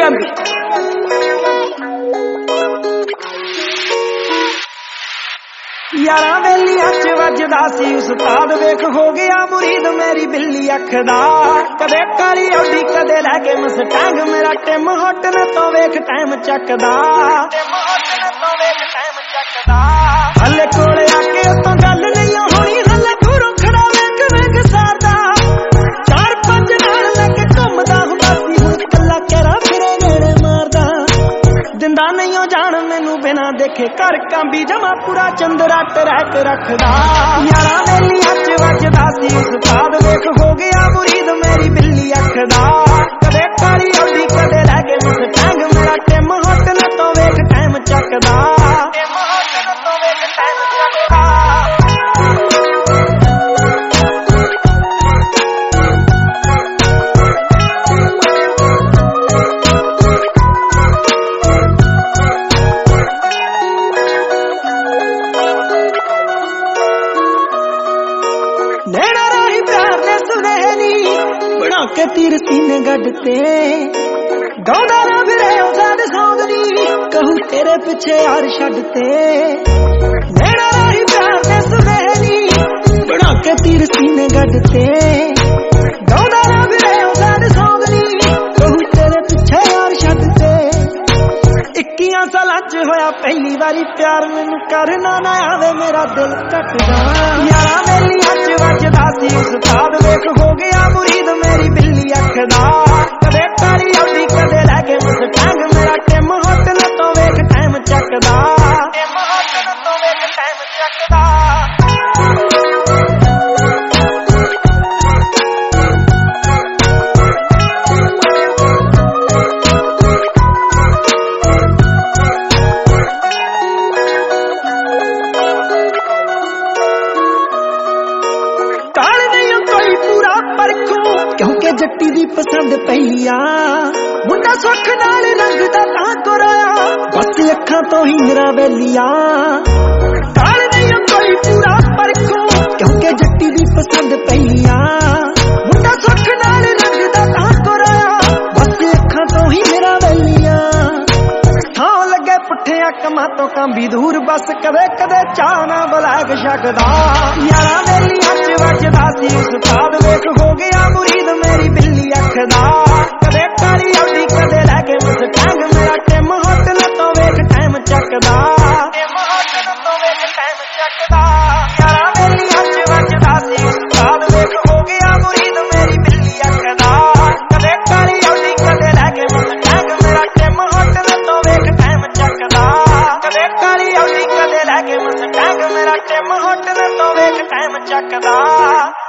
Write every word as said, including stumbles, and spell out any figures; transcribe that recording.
कांबी। यारा वेलियां च वजदा सी उस्ताद वेख हो गया मुरीद मेरी बिल्ली अख दा। कदे काली औडी कदे लैके मस्टैंग मेरा टिम होटल तो वेख टाइम चकदा। हले कोले आके उतों गल नहीं होनी हले दूरों खड़ा वेख वेख सारदा। चार पंज नाल लैके घुमदा हुंदा सी हुण कल्ला केरा फिरे गेड़े मारदा। दिंदा नहीं जान मैनू बिना देखे घर कांबी जमा पूरा चंदरा टरैक रखदा। यारा वेलियां च वजदा सी उस्ताद वेख हो गया मुरीद मेरी बिल्ली अख दा। कदे काली औडी कदे लैके मस्टैंग मेरा टिम होटल तो वेख टाइम चकदा। नैना राही प्यार ने सुनहरी बना के तीर सीने गढ़ते। गाँदा ना फिरे साध सौंदनी कहूँ तेरे पीछे यार छड़ते। नैना राही प्यार ने सुनहरी बना के तीर सीने गढ़ते। गाँदा ना फिरे साध सौंदनी कहूँ तेरे पीछे यार छड़ते। इक्कियां सालां च होया पहली बारी प्यार मैनू करना ना आवे मेरा दिल कटदा। यारा वेलियां च वजदा सी उस्ताद वेख हो गया मुरीद मेरी बिल्ली अख दा। कदे काली औडी कदे लैके मस्टैंग मेरा टिम होटल तो वेख टाइम चकदा। टिम होटल तो वेख टाइम चकदा। क्योंकि जट्टी दी पसंद पई आ मुंडा सुख नाल रंगदा तां तुराया बस अखां तो ही मेरा वेलिया। काल नहीं कोई पूरा परखो क्योंकि जट्टी दी पसंद पई आ मुंडा सुख नाल रंगदा तां तुराया बस अखां तो ही मेरा वेलिया। थां लगे पुठिया कमां तो कांबी दूर बस कदे कदे चाह ना बलैग शकदा। यारा वेलियां च वजदा सी उस्ताद वेख हो गया मुरीद मेरी बिल्ली अख दा। कदे काली औडी कदे लैके मस्टैंग मेरा टिम होटल तो वेख टाइम चकदा। टिम होटल तो वेख टाइम चकदा। यारा वेलियां च वजदा सी उस्ताद वेख हो गया मुरीद मेरी बिल्ली अख दा। कदे काली औडी कदे लैके मस्टैंग मेरा टिम होटल तो वेख टाइम चकदा। कदे काली औडी कदे लैके मस्टैंग मेरा टिम होटल तो वेख टाइम चकदा।